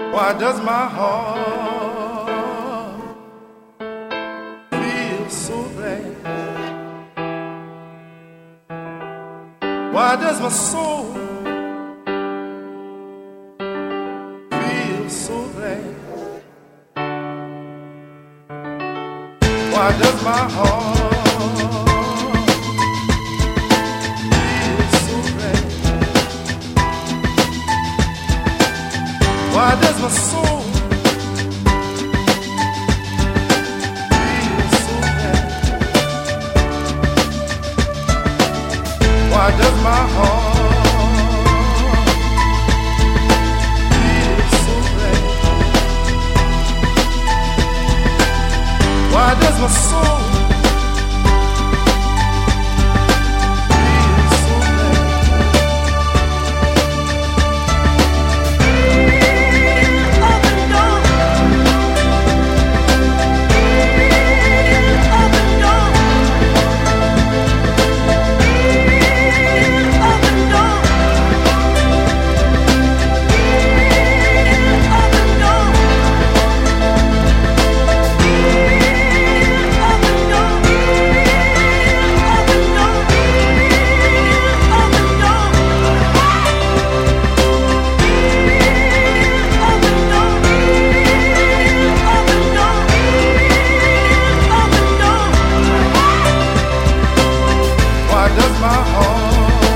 Why does my heart feel so glad? Why does my soul feel so glad? Why does my heart feel so glad? Why does my soul feel so glad? Why does my heart feel so glad? Why does my soul feel so glad? Up and down, up and down, up and down, up and down. Why does my heart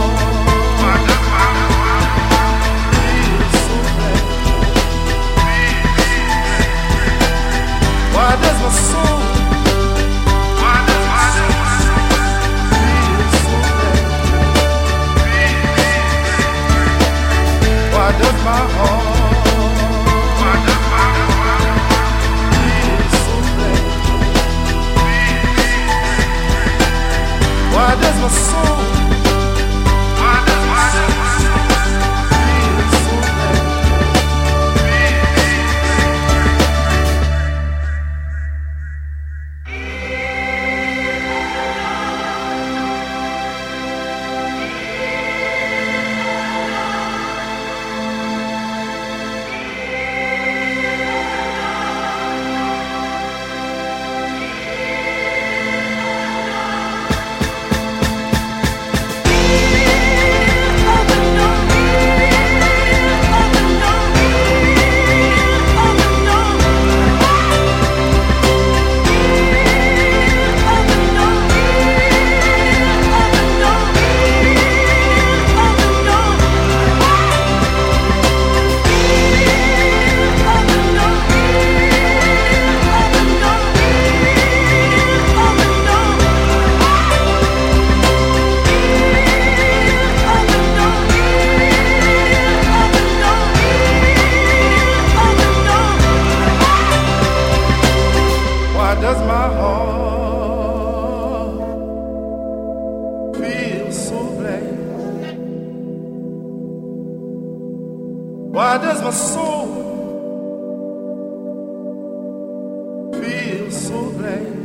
feel so glad? Why does my soul feel so glad? Why does my heart feel so glad? Why does my soul feel so glad? Why does my heart feel so glad? Why does my soul feel so glad?